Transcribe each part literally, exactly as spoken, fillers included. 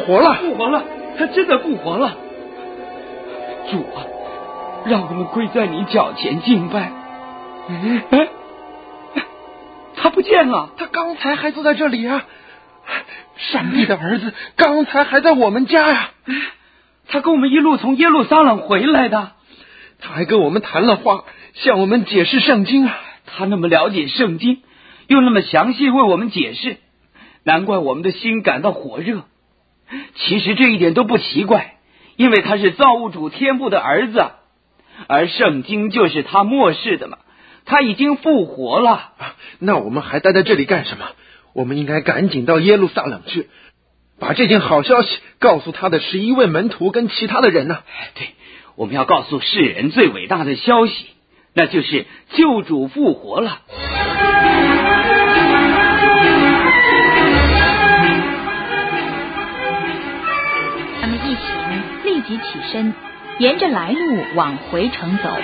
活了， 复活了，他真的复活了。主啊，让我们跪在你脚前敬拜。哎，他不见了， 他刚才还坐在这里啊！上帝的儿子刚才还在我们家呀、啊！ 他跟我们一路从耶路撒冷回来的， 他还跟我们谈了话，向我们解释圣经啊！ 他那么了解圣经，又那么详细为我们解释，难怪我们的心感到火热。其实这一点都不奇怪，因为他是造物主天父的儿子，而圣经就是他默示的嘛。他已经复活了、 啊、那我们还待在这里干什么？我们应该赶紧到耶路撒冷去，把这件好消息告诉他的十一位门徒跟其他的人呢、啊。 对，我们要告诉世人最伟大的消息，那就是救主复活了。 他们一行立即起身，沿着来路往回城走。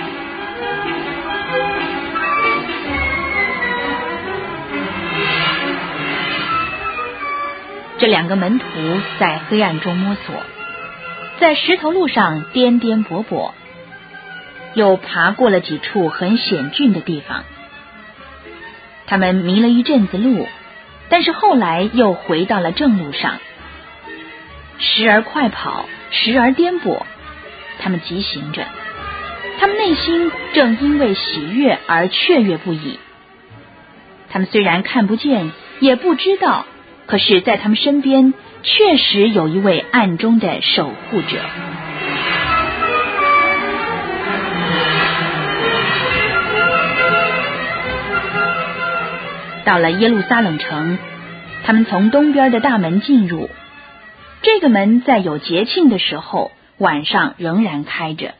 这两个门徒在黑暗中摸索，在石头路上颠颠簸簸，又爬过了几处很险峻的地方。他们迷了一阵子路，但是后来又回到了正路上，时而快跑，时而颠簸，他们疾行着，他们内心正因为喜悦而雀跃不已。他们虽然看不见，也不知道，可是在他们身边确实有一位暗中的守护者。到了耶路撒冷城，他们从东边的大门进入，这个门在有节庆的时候晚上仍然开着。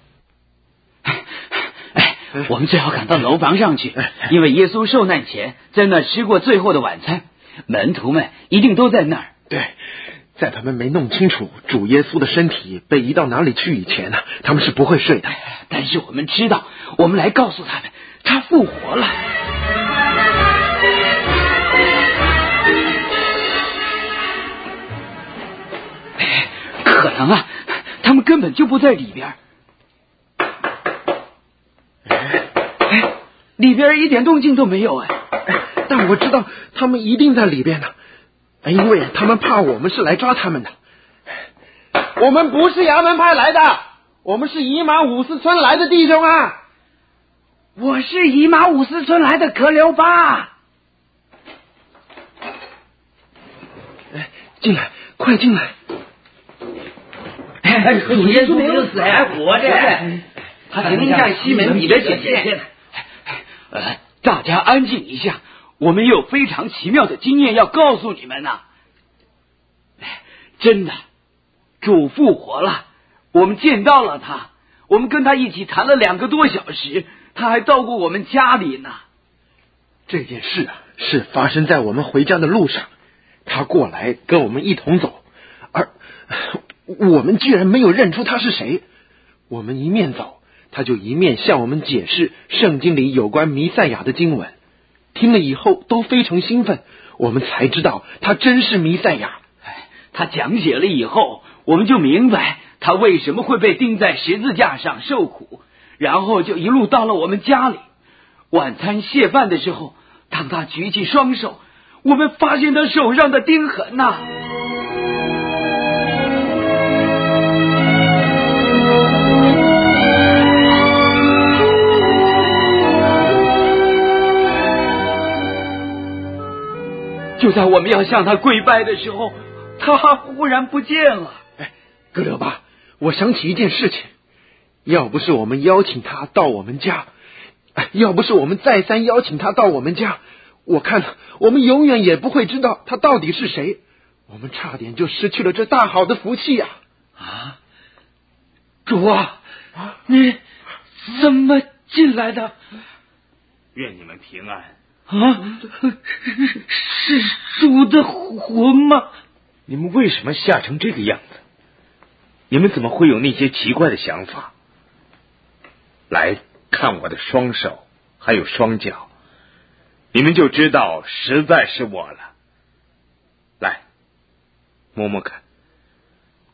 哎，我们最好赶到楼房上去，因为耶稣受难前在那吃过最后的晚餐，门徒们一定都在那儿。 对，在他们没弄清楚主耶稣的身体被移到哪里去以前呢、啊，他们是不会睡的。 但是我们知道，我们来告诉他们，他复活了。可能啊，他们根本就不在里边。哎，里边一点动静都没有哎。 但我知道他们一定在里边呢，因为他们怕我们是来抓他们的。我们不是衙门派来的，我们是以马五斯村来的弟兄啊。 我是以马五斯村来的可留巴。 哎，进来，快进来！ 主耶稣没有死，还活着，他曾经向西门彼得显现。呃，大家安静一下，我们有非常奇妙的经验要告诉你们呢、啊。真的，主复活了，我们见到了他，我们跟他一起谈了两个多小时，他还到过我们家里呢。 这件事啊，是发生在我们回家的路上，他过来跟我们一同走，而我们居然没有认出他是谁。我们一面走，他就一面向我们解释圣经里有关弥赛亚的经文，听了以后都非常兴奋，我们才知道他真是弥赛亚。 他讲解了以后，我们就明白他为什么会被钉在十字架上受苦，然后就一路到了我们家里。晚餐谢饭的时候，当他举起双手，我们发现他手上的钉痕呐、啊。就在我们要向他跪拜的时候，他忽然不见了。 哎，哥留巴，我想起一件事情，要不是我们邀请他到我们家，哎，要不是我们再三邀请他到我们家，我看我们永远也不会知道他到底是谁，我们差点就失去了这大好的福气呀！ 啊，主啊，啊你怎么进来的？ 愿你们平安。 啊，是主的魂吗？ 你们为什么吓成这个样子？你们怎么会有那些奇怪的想法？来看我的双手还有双脚，你们就知道实在是我了。来摸摸看，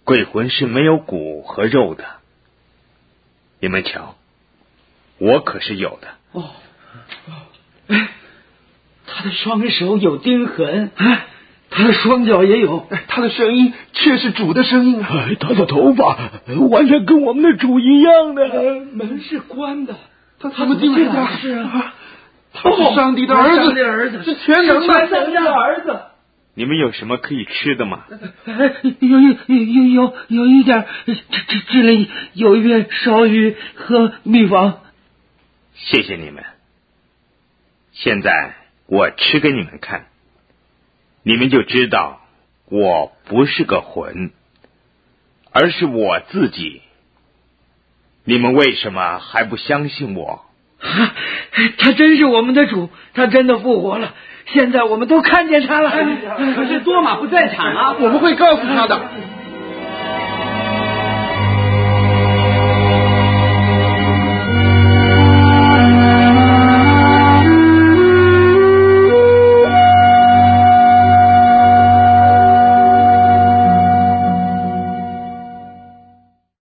鬼魂是没有骨和肉的。你们瞧，我可是有的。 哦，哎，他的双手有钉痕，哎，他的双脚也有， 他的声音却是主的声音啊！ 哎，他的头发完全跟我们的主一样的。 呃、门是关的， 他怎么进来的？ 是啊， 他是上帝的儿子， 上帝的儿子是全能的全能的儿子。 你们有什么可以吃的吗？ 有有有有有一点，这这这里有一片烧鱼和蜜房。 谢谢你们。现在我吃给你们看，你们就知道我不是个魂，而是我自己。你们为什么还不相信我？ 啊，他真是我们的主，他真的复活了。现在我们都看见他了。 可是多马不在场啊， 我们会告诉他的。